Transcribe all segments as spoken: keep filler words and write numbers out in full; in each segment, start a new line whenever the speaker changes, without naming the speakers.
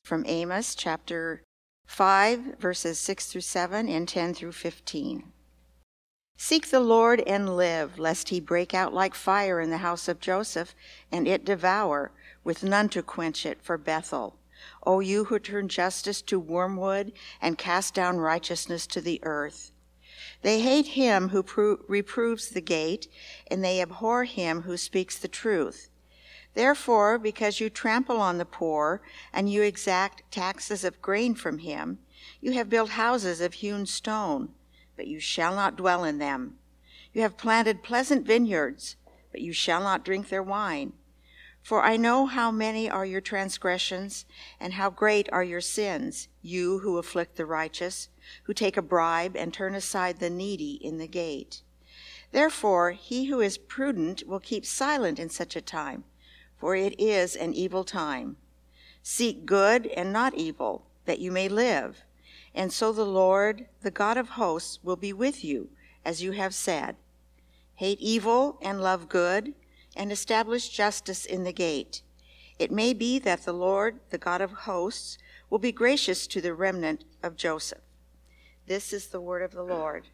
from Amos chapter five, verses six through seven and ten through fifteen. Seek the Lord and live, lest he break out like fire in the house of Joseph, and it devour, with none to quench it for Bethel. O you who turn justice to wormwood and cast down righteousness to the earth. They hate him who pro- reproves the gate, and they abhor him who speaks the truth. Therefore, because you trample on the poor, and you exact taxes of grain from him, you have built houses of hewn stone, but you shall not dwell in them. You have planted pleasant vineyards, but you shall not drink their wine. For I know how many are your transgressions, and how great are your sins, you who afflict the righteous, who take a bribe and turn aside the needy in the gate. Therefore, he who is prudent will keep silent in such a time, for it is an evil time. Seek good and not evil, that you may live. And so the Lord, the God of hosts, will be with you, as you have said. Hate evil and love good, and establish justice in the gate. It may be that the Lord, the God of hosts, will be gracious to the remnant of Joseph. This is the word of the Lord.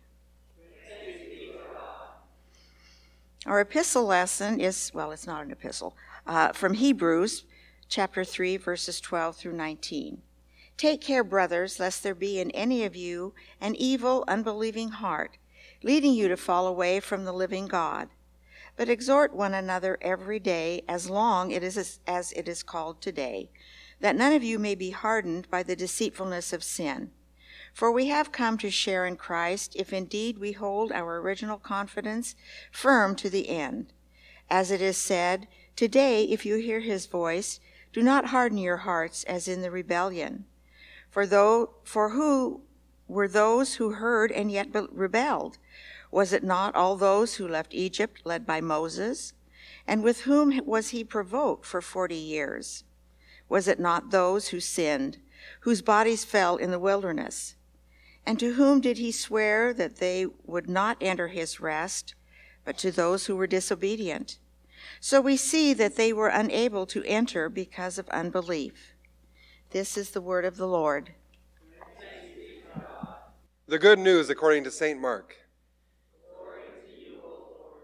Our epistle lesson is, well, it's not an epistle, uh, from Hebrews chapter three, verses twelve through nineteen. Take care, brothers, lest there be in any of you an evil, unbelieving heart, leading you to fall away from the living God. But exhort one another every day, as long it is as it is called today, that none of you may be hardened by the deceitfulness of sin. For we have come to share in Christ, if indeed we hold our original confidence firm to the end. As it is said, today, if you hear his voice, do not harden your hearts as in the rebellion. For though, for who were those who heard and yet rebelled? Was it not all those who left Egypt, led by Moses? And with whom was he provoked for forty years? Was it not those who sinned, whose bodies fell in the wilderness? And to whom did he swear that they would not enter his rest, but to those who were disobedient? So we see that they were unable to enter because of unbelief. This is the word of the Lord.
The good news according to Saint Mark.
Glory to you, O Lord.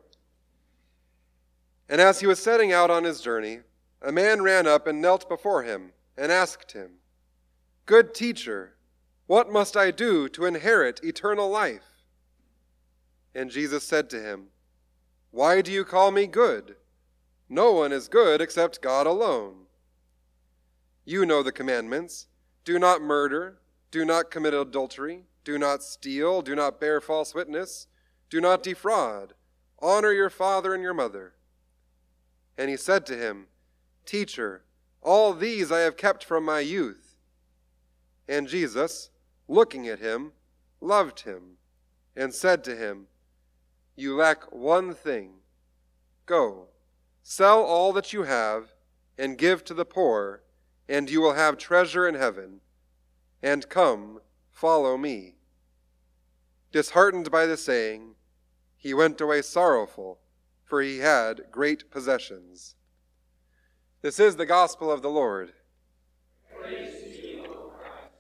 And as he was setting out on his journey, a man ran up and knelt before him and asked him, Good teacher, what must I do to inherit eternal life? And Jesus said to him, Why do you call me good? No one is good except God alone. You know the commandments. Do not murder, do not commit adultery, do not steal, do not bear false witness, do not defraud, honor your father and your mother. And he said to him, Teacher, all these I have kept from my youth. And Jesus, looking at him, loved him, and said to him, You lack one thing. Go, sell all that you have, and give to the poor, and you will have treasure in heaven. And come, follow me. Disheartened by the saying, he went away sorrowful, for he had great possessions. This is the gospel of the Lord.
Praise to you, O Christ.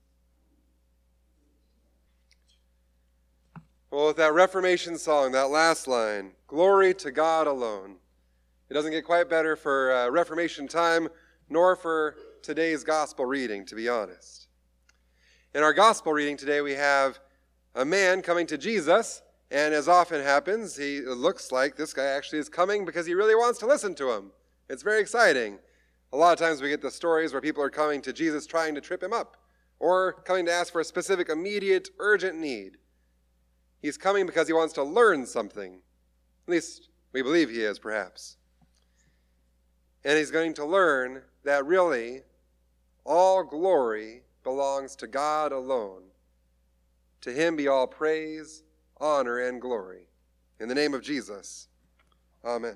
Well, with that Reformation song, that last line, Glory to God alone. It doesn't get quite better for uh, Reformation time, nor for today's gospel reading, to be honest. In our gospel reading today, we have a man coming to Jesus, and as often happens, he it looks like this guy actually is coming because he really wants to listen to him. It's very exciting. A lot of times we get the stories where people are coming to Jesus trying to trip him up, or coming to ask for a specific, immediate, urgent need. He's coming because he wants to learn something. At least we believe he is, perhaps. And he's going to learn that really all glory belongs to God alone. To him be all praise, honor, and glory. In the name of Jesus, amen.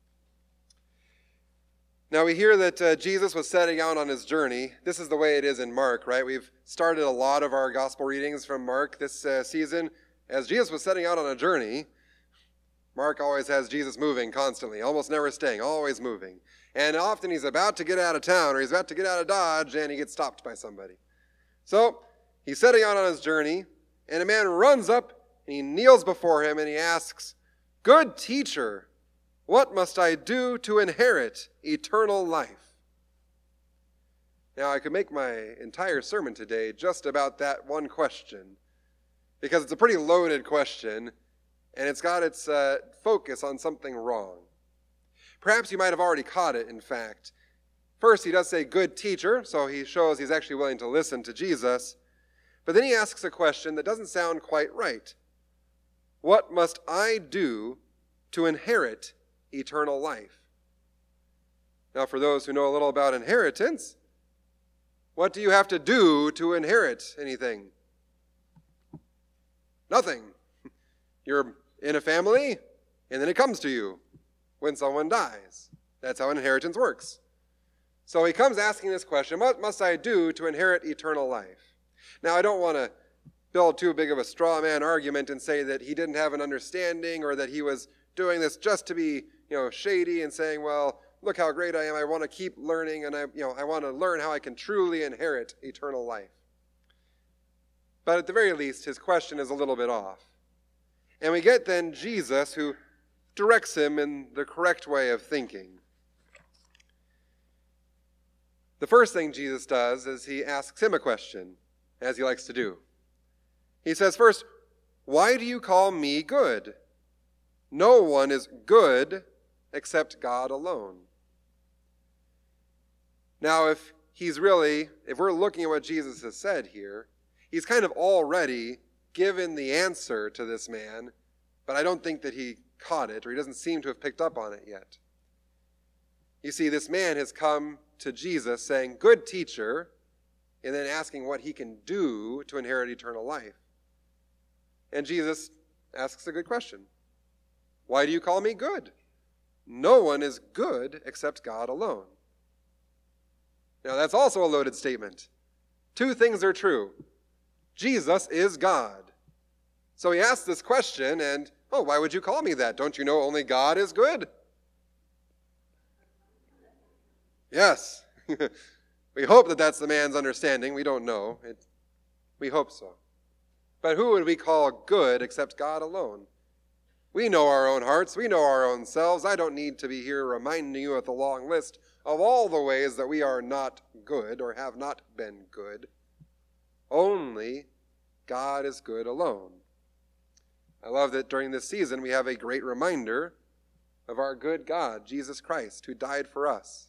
Now we hear that uh, Jesus was setting out on his journey. This is the way it is in Mark, right? We've started a lot of our gospel readings from Mark this uh, season. As Jesus was setting out on a journey, Mark always has Jesus moving constantly, almost never staying, always moving. And often he's about to get out of town or he's about to get out of Dodge and he gets stopped by somebody. So he's setting out on his journey, and a man runs up and he kneels before him and he asks, "Good teacher, what must I do to inherit eternal life?" Now, I could make my entire sermon today just about that one question, because it's a pretty loaded question, and it's got its uh, focus on something wrong. Perhaps you might have already caught it, in fact. First, he does say, "Good teacher," so he shows he's actually willing to listen to Jesus. But then he asks a question that doesn't sound quite right. What must I do to inherit eternal life? Now, for those who know a little about inheritance, what do you have to do to inherit anything? Nothing. You're in a family, and then it comes to you when someone dies. That's how inheritance works. So he comes asking this question, what must I do to inherit eternal life? Now, I don't want to build too big of a straw man argument and say that he didn't have an understanding or that he was doing this just to be, you know, shady and saying, well, look how great I am. I want to keep learning, and I, you know, I want to learn how I can truly inherit eternal life. But at the very least, his question is a little bit off. And we get then Jesus, who directs him in the correct way of thinking. The first thing Jesus does is he asks him a question, as he likes to do. He says, first, "Why do you call me good? No one is good except God alone." Now, if he's really, if we're looking at what Jesus has said here, he's kind of already given the answer to this man, but I don't think that he caught it, or he doesn't seem to have picked up on it yet. You see, this man has come to Jesus saying, "Good teacher," and then asking what he can do to inherit eternal life. And Jesus asks a good question. "Why do you call me good? No one is good except God alone." Now, that's also a loaded statement. Two things are true. Jesus is God. So he asks this question, and, oh, why would you call me that? Don't you know only God is good? Yes. We hope that that's the man's understanding. We don't know. It, we hope so. But who would we call good except God alone? We know our own hearts. We know our own selves. I don't need to be here reminding you of the long list of all the ways that we are not good or have not been good. Only God is good alone. I love that during this season we have a great reminder of our good God, Jesus Christ, who died for us.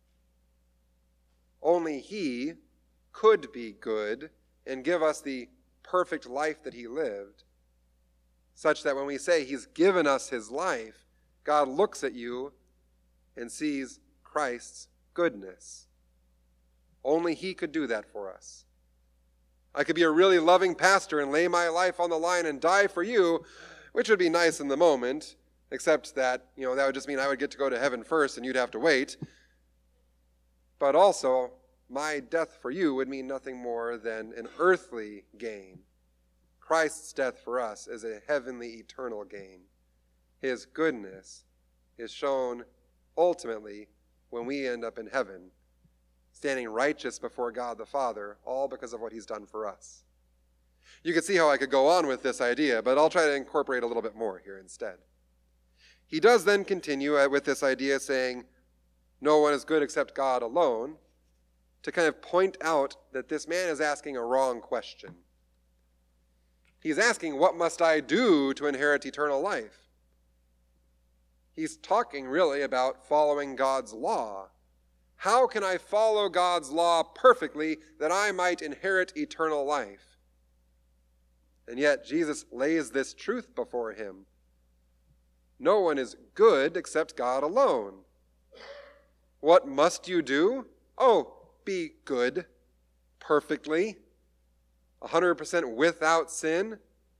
Only he could be good and give us the perfect life that he lived, such that when we say he's given us his life, God looks at you and sees Christ's goodness. Only he could do that for us. I could be a really loving pastor and lay my life on the line and die for you, which would be nice in the moment, except that, you know, that would just mean I would get to go to heaven first and you'd have to wait. But also, my death for you would mean nothing more than an earthly gain. Christ's death for us is a heavenly, eternal gain. His goodness is shown ultimately when we end up in heaven, standing righteous before God the Father, all because of what he's done for us. You can see how I could go on with this idea, but I'll try to incorporate a little bit more here instead. He does then continue with this idea saying, no one is good except God alone, to kind of point out that this man is asking a wrong question. He's asking, what must I do to inherit eternal life? He's talking really about following God's law. How can I follow God's law perfectly that I might inherit eternal life? And yet Jesus lays this truth before him. No one is good except God alone. What must you do? Oh, be good, perfectly, one hundred percent without sin.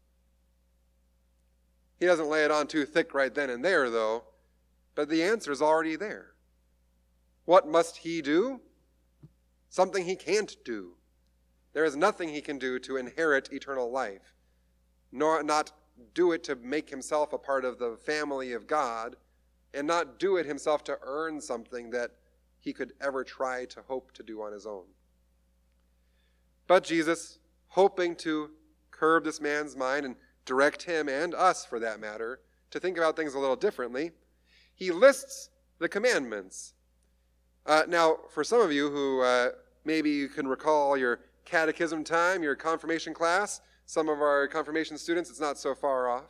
He doesn't lay it on too thick right then and there, though, but the answer is already there. What must he do? Something he can't do. There is nothing he can do to inherit eternal life, nor not do it to make himself a part of the family of God, and not do it himself to earn something that he could ever try to hope to do on his own. But Jesus, hoping to curb this man's mind and direct him, and us for that matter, to think about things a little differently, he lists the commandments. Uh, now, for some of you who uh, maybe you can recall your catechism time, your confirmation class, some of our confirmation students, it's not so far off.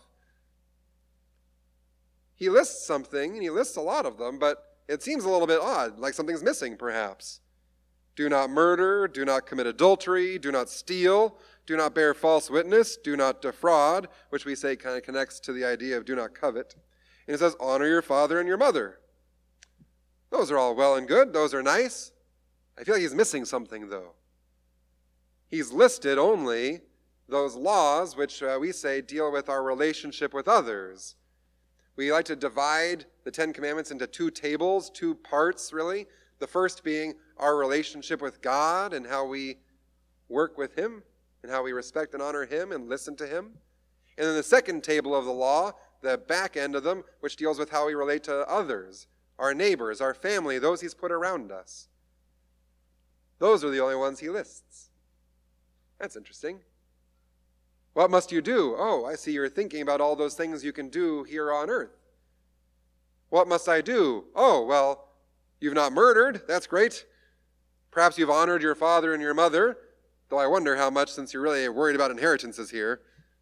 He lists something, and he lists a lot of them, but it seems a little bit odd, like something's missing perhaps. Do not murder, do not commit adultery, do not steal, do not bear false witness, do not defraud, which we say kind of connects to the idea of do not covet. And it says, honor your father and your mother. Those are all well and good. Those are nice. I feel like he's missing something, though. He's listed only those laws which uh, we say deal with our relationship with others. We like to divide the Ten Commandments into two tables, two parts, really. The first being our relationship with God and how we work with him and how we respect and honor him and listen to him. And then the second table of the law, the back end of them, which deals with how we relate to others, our neighbors, our family, those he's put around us. Those are the only ones he lists. That's interesting. What must you do? Oh, I see you're thinking about all those things you can do here on earth. What must I do? Oh, well, you've not murdered. That's great. Perhaps you've honored your father and your mother, though I wonder how much, since you're really worried about inheritances here.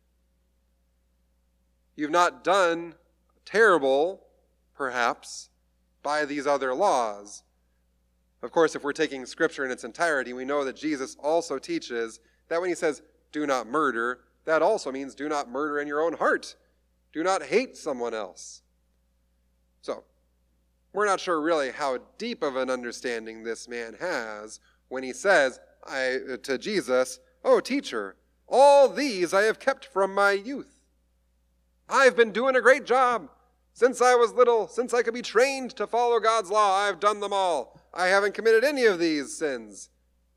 You've not done terrible, perhaps, by these other laws. Of course, if we're taking Scripture in its entirety, we know that Jesus also teaches that when he says, do not murder, that also means do not murder in your own heart. Do not hate someone else. So, we're not sure really how deep of an understanding this man has when he says I, to Jesus, oh, teacher, all these I have kept from my youth. I've been doing a great job. Since I was little, since I could be trained to follow God's law, I've done them all. I haven't committed any of these sins.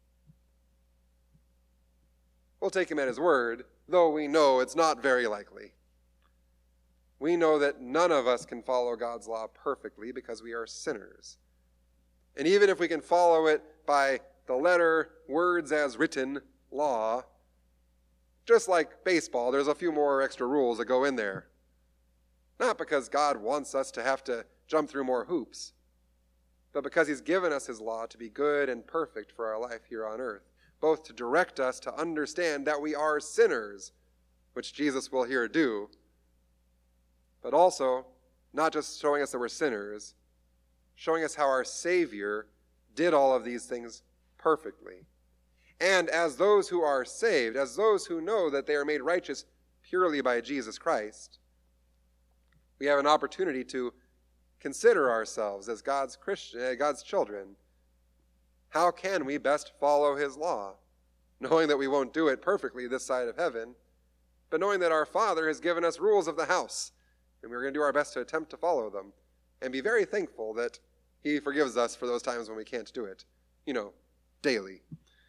We'll take him at his word, though we know it's not very likely. We know that none of us can follow God's law perfectly because we are sinners. And even if we can follow it by the letter, words as written, law, just like baseball, there's a few more extra rules that go in there. Not because God wants us to have to jump through more hoops, but because he's given us his law to be good and perfect for our life here on earth, both to direct us to understand that we are sinners, which Jesus will here do, but also not just showing us that we're sinners, showing us how our Savior did all of these things perfectly. And as those who are saved, as those who know that they are made righteous purely by Jesus Christ, we have an opportunity to consider ourselves as God's Christian, God's children. How can we best follow his law? Knowing that we won't do it perfectly this side of heaven, but knowing that our Father has given us rules of the house, and we're going to do our best to attempt to follow them, and be very thankful that he forgives us for those times when we can't do it, you know, daily.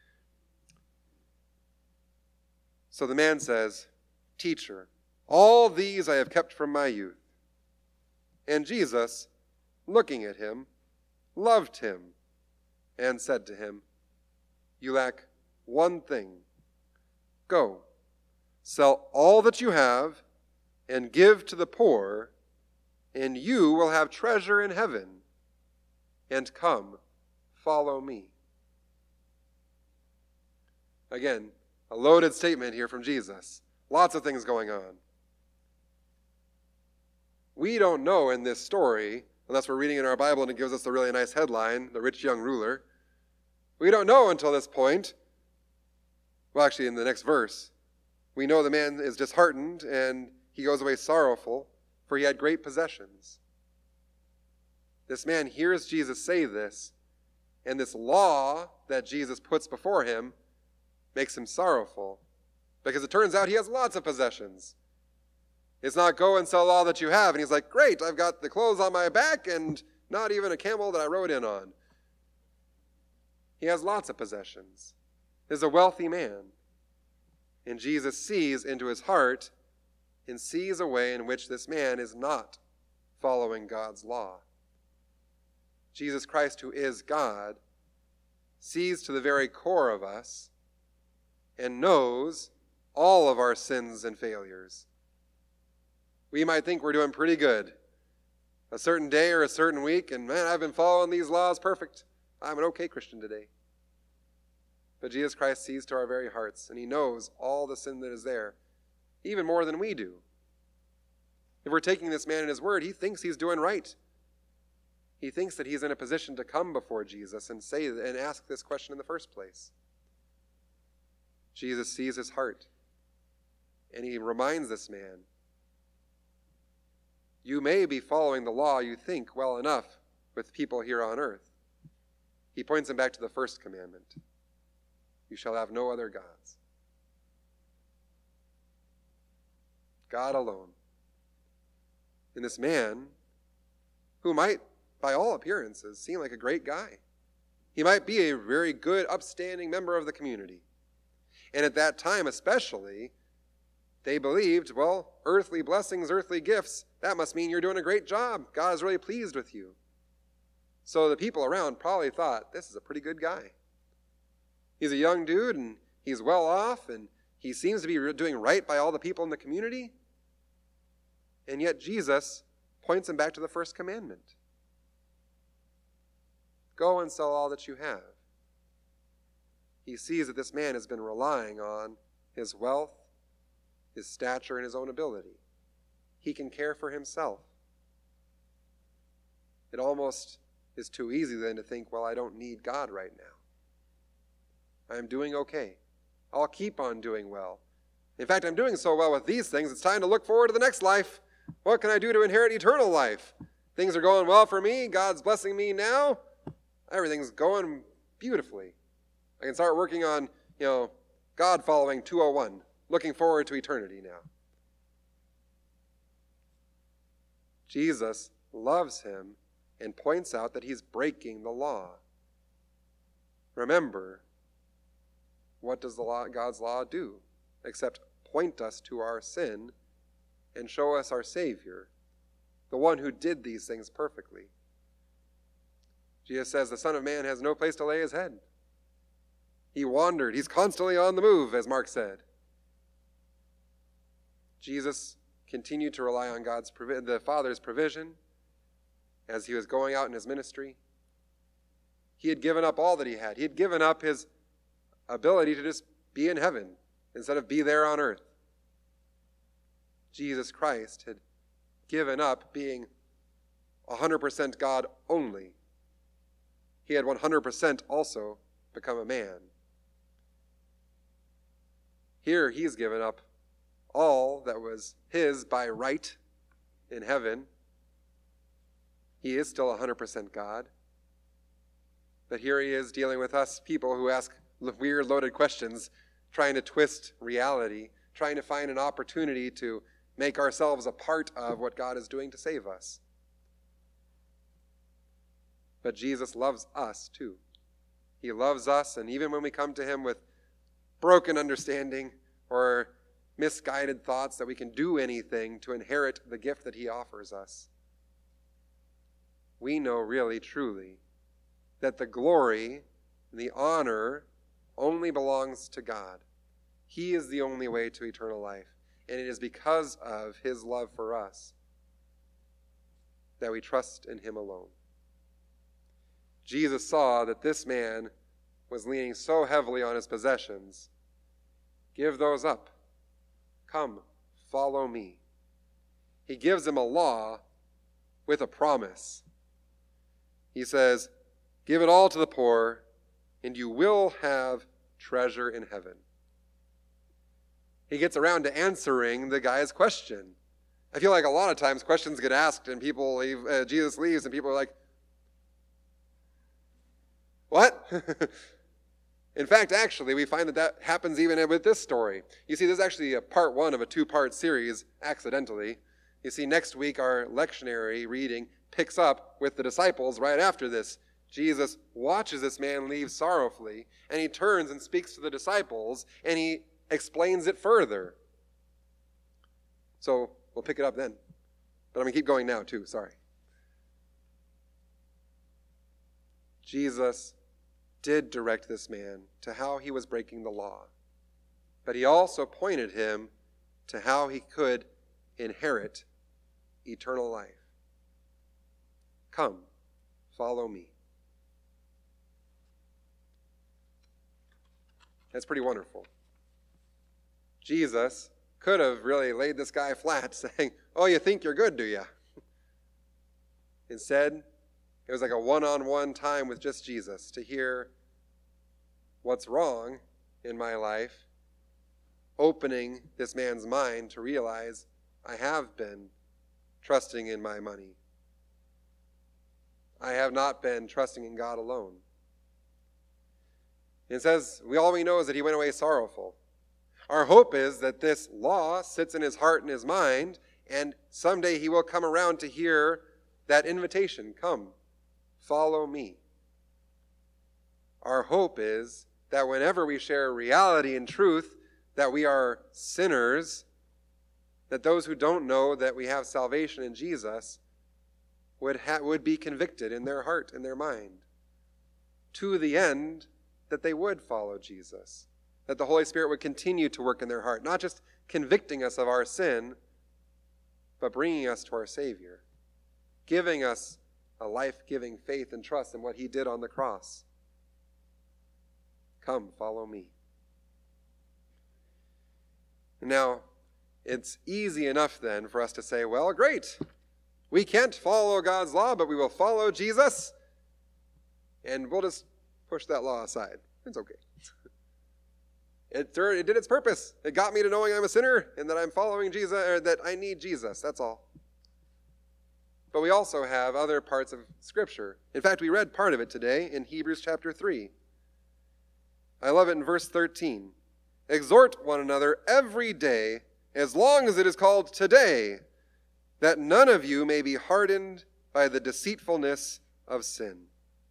So the man says, teacher, all these I have kept from my youth. And Jesus, looking at him, loved him and said to him, you lack one thing. Go, sell all that you have and give to the poor, and you will have treasure in heaven. And come, follow me. Again, a loaded statement here from Jesus. Lots of things going on. We don't know in this story, unless we're reading in our Bible and it gives us a really nice headline, the rich young ruler. We don't know until this point. Well, actually, in the next verse, we know the man is disheartened and he goes away sorrowful, for he had great possessions. This man hears Jesus say this, and this law that Jesus puts before him makes him sorrowful, because it turns out he has lots of possessions. It's not go and sell all that you have. And he's like, great, I've got the clothes on my back and not even a camel that I rode in on. He has lots of possessions. He's a wealthy man. And Jesus sees into his heart and sees a way in which this man is not following God's law. Jesus Christ, who is God, sees to the very core of us and knows all of our sins and failures. We might think we're doing pretty good a certain day or a certain week, and man, I've been following these laws perfect. I'm an okay Christian today. But Jesus Christ sees to our very hearts, and he knows all the sin that is there, even more than we do. If we're taking this man in his word, he thinks he's doing right. He thinks that he's in a position to come before Jesus and say and ask this question in the first place. Jesus sees his heart, and he reminds this man, you may be following the law you think well enough with people here on earth. He points him back to the first commandment. You shall have no other gods. God alone. And this man, who might, by all appearances, seem like a great guy. He might be a very good, upstanding member of the community. And at that time especially, they believed, well, earthly blessings, earthly gifts, that must mean you're doing a great job. God is really pleased with you. So the people around probably thought, this is a pretty good guy. He's a young dude, and he's well off, and he seems to be doing right by all the people in the community. And yet Jesus points him back to the first commandment. Go and sell all that you have. He sees that this man has been relying on his wealth, his stature, and his own ability. He can care for himself. It almost is too easy then to think, well, I don't need God right now. I'm doing okay. I'll keep on doing well. In fact, I'm doing so well with these things, it's time to look forward to the next life. What can I do to inherit eternal life? Things are going well for me. God's blessing me now. Everything's going beautifully. I can start working on, you know, God following two oh one, looking forward to eternity now. Jesus loves him and points out that he's breaking the law. Remember, what does the law, God's law do except point us to our sin and show us our Savior, the one who did these things perfectly? Jesus says the Son of Man has no place to lay his head. He wandered. He's constantly on the move, as Mark said. Jesus continued to rely on God's provi- the Father's provision as he was going out in his ministry. He had given up all that he had. He had given up his ability to just be in heaven instead of be there on earth. Jesus Christ had given up being one hundred percent God only. He had one hundred percent also become a man. Here he's given up all that was his by right in heaven. He is still one hundred percent God. But here he is dealing with us people who ask weird, loaded questions, trying to twist reality, trying to find an opportunity to make ourselves a part of what God is doing to save us. But Jesus loves us too. He loves us, and even when we come to him with broken understanding or misguided thoughts that we can do anything to inherit the gift that he offers us, we know really, truly, that the glory and the honor only belongs to God. He is the only way to eternal life, and it is because of his love for us that we trust in him alone. Jesus saw that this man was leaning so heavily on his possessions. Give those up. Come, follow me. He gives him a law with a promise. He says, give it all to the poor, and you will have treasure in heaven. He gets around to answering the guy's question. I feel like a lot of times questions get asked and people leave, uh, Jesus leaves and people are like, what? In fact, actually, we find that that happens even with this story. You see, this is actually a part one of a two-part series, accidentally. You see, next week our lectionary reading picks up with the disciples right after this. Jesus watches this man leave sorrowfully, and he turns and speaks to the disciples, and he explains it further. So we'll pick it up then. But I'm going to keep going now too, sorry. Jesus did direct this man to how he was breaking the law, but he also pointed him to how he could inherit eternal life. Come, follow me. That's pretty wonderful. Jesus could have really laid this guy flat, saying, oh, you think you're good, do you? Instead, it was like a one-on-one time with just Jesus to hear what's wrong in my life, opening this man's mind to realize I have been trusting in my money. I have not been trusting in God alone. It says, we all we know is that he went away sorrowful. Our hope is that this law sits in his heart and his mind, and someday he will come around to hear that invitation, come, follow me. Our hope is that whenever we share reality and truth, that we are sinners, that those who don't know that we have salvation in Jesus would ha- would be convicted in their heart and their mind, to the end that they would follow Jesus, that the Holy Spirit would continue to work in their heart, not just convicting us of our sin, but bringing us to our Savior, giving us a life-giving faith and trust in what he did on the cross. Come, follow me. Now, it's easy enough then for us to say, well, great. We can't follow God's law, but we will follow Jesus, and we'll just push that law aside. It's okay. It, it did its purpose. It got me to knowing I'm a sinner and that I'm following Jesus, or that I need Jesus. That's all. But we also have other parts of Scripture. In fact, we read part of it today in Hebrews chapter three. I love it in verse thirteen. Exhort one another every day, as long as it is called today, that none of you may be hardened by the deceitfulness of sin.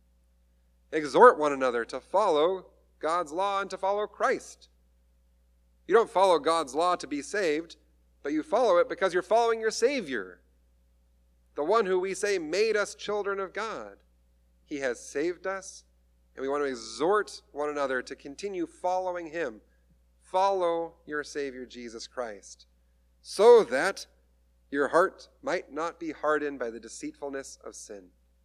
Exhort one another to follow God's law and to follow Christ. You don't follow God's law to be saved, but you follow it because you're following your Savior, the one who we say made us children of God. He has saved us, and we want to exhort one another to continue following him. Follow your Savior, Jesus Christ, so that your heart might not be hardened by the deceitfulness of sin.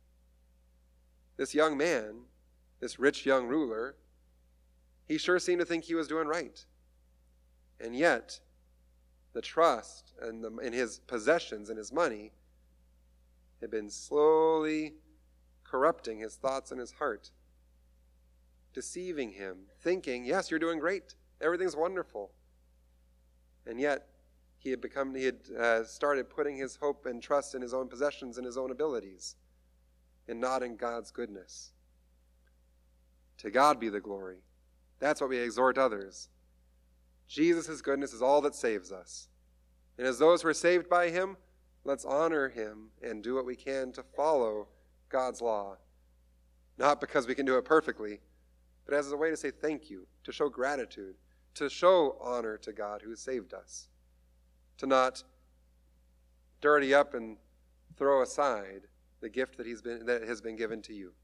This young man, this rich young ruler, he sure seemed to think he was doing right. And yet, the trust in, the, in his possessions and his money had been slowly corrupting his thoughts and his heart, deceiving him, thinking, yes, you're doing great. Everything's wonderful. And yet, he had become, he had uh, started putting his hope and trust in his own possessions and his own abilities, and not in God's goodness. To God be the glory. That's what we exhort others. Jesus' goodness is all that saves us. And as those who are saved by him, let's honor him and do what we can to follow God's law. Not because we can do it perfectly, but as a way to say thank you, to show gratitude, to show honor to God who has saved us. To not dirty up and throw aside the gift that he's been that has been given to you.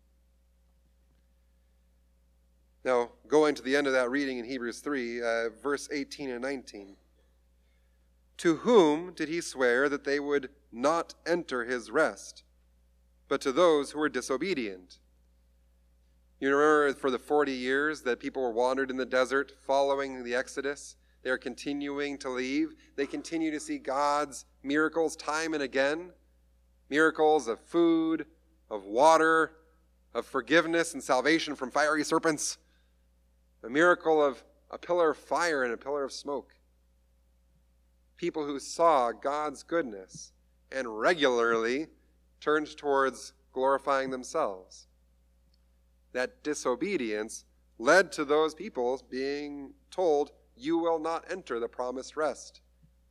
Now, going to the end of that reading in Hebrews three, uh, verse eighteen and nineteen. To whom did he swear that they would not enter his rest, but to those who were disobedient? You remember for the forty years that people were wandered in the desert following the Exodus? They're continuing to leave. They continue to see God's miracles time and again. Miracles of food, of water, of forgiveness and salvation from fiery serpents. A miracle of a pillar of fire and a pillar of smoke. People who saw God's goodness and regularly turned towards glorifying themselves. That disobedience led to those people being told, you will not enter the promised rest.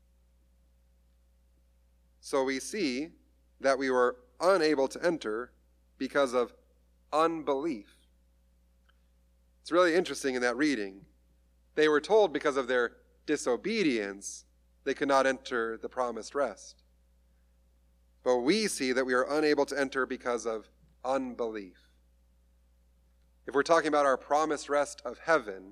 So we see that we were unable to enter because of unbelief. It's really interesting in that reading. They were told because of their disobedience, they could not enter the promised rest. but we see that we are unable to enter because of unbelief. If we're talking about our promised rest of heaven,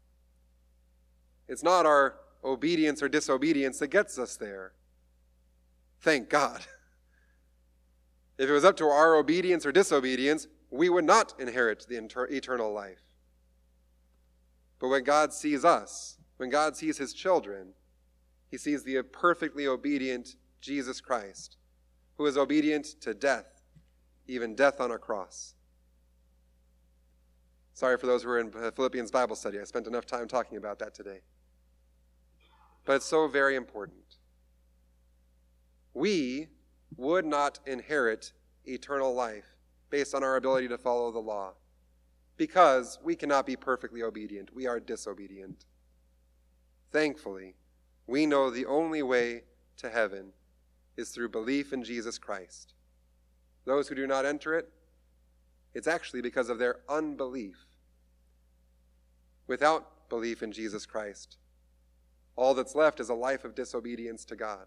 it's not our obedience or disobedience that gets us there. Thank God. If it was up to our obedience or disobedience, we would not inherit the inter- eternal life. But when God sees us, when God sees his children, he sees the perfectly obedient Jesus Christ, who is obedient to death, even death on a cross. Sorry for those who are in Philippians Bible study. I spent enough time talking about that today. But it's so very important. We would not inherit eternal life based on our ability to follow the law, because we cannot be perfectly obedient. We are disobedient. Thankfully, we know the only way to heaven is through belief in Jesus Christ. Those who do not enter it, it's actually because of their unbelief. Without belief in Jesus Christ, all that's left is a life of disobedience to God.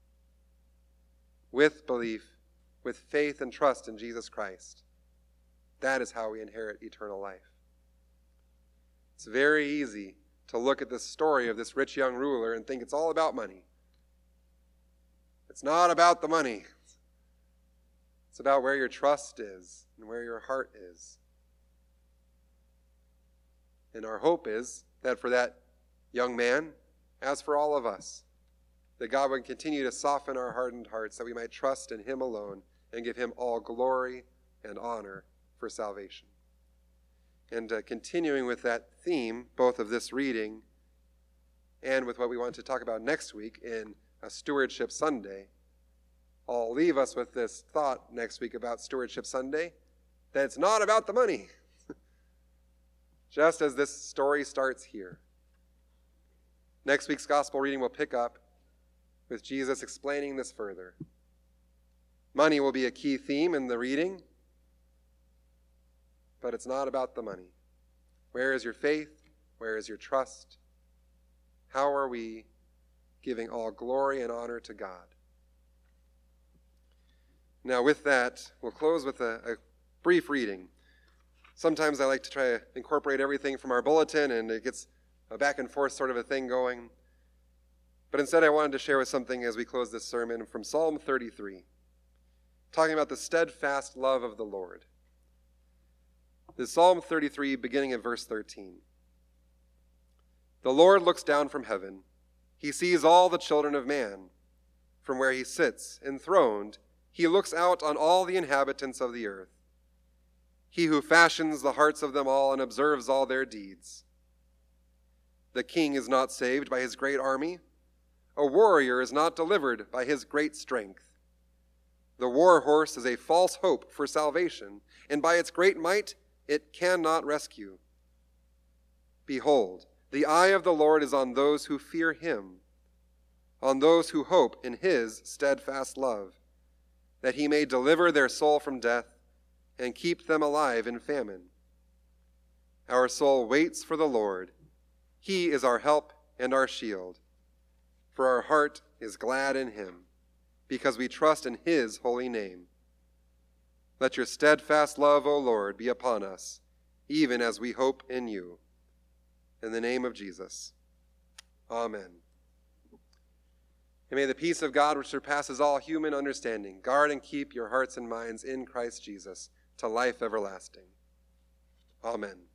With belief, with faith and trust in Jesus Christ, that is how we inherit eternal life. It's very easy to look at this story of this rich young ruler and think it's all about money. It's not about the money. It's about where your trust is and where your heart is. And our hope is that for that young man, as for all of us, that God would continue to soften our hardened hearts, that we might trust in him alone and give him all glory and honor for salvation. And uh, continuing with that theme, both of this reading and with what we want to talk about next week in a Stewardship Sunday, I'll leave us with this thought next week about Stewardship Sunday, that it's not about the money. Just as this story starts here. Next week's gospel reading will pick up with Jesus explaining this further. Money will be a key theme in the reading, but it's not about the money. Where is your faith? Where is your trust? How are we giving all glory and honor to God? Now with that, we'll close with a, a brief reading. Sometimes I like to try to incorporate everything from our bulletin, and it gets a back and forth sort of a thing going. But instead I wanted to share with something as we close this sermon from Psalm thirty-three, talking about the steadfast love of the Lord. This is Psalm thirty-three, beginning at verse thirteen. The Lord looks down from heaven. He sees all the children of man. From where he sits, enthroned, he looks out on all the inhabitants of the earth. He who fashions the hearts of them all and observes all their deeds. The king is not saved by his great army. A warrior is not delivered by his great strength. The war horse is a false hope for salvation, and by its great might it cannot rescue. Behold, the eye of the Lord is on those who fear him, on those who hope in his steadfast love, that he may deliver their soul from death and keep them alive in famine. Our soul waits for the Lord. He is our help and our shield. For our heart is glad in him, because we trust in his holy name. Let your steadfast love, O Lord, be upon us, even as we hope in you. In the name of Jesus. Amen. And may the peace of God, which surpasses all human understanding, guard and keep your hearts and minds in Christ Jesus to life everlasting. Amen.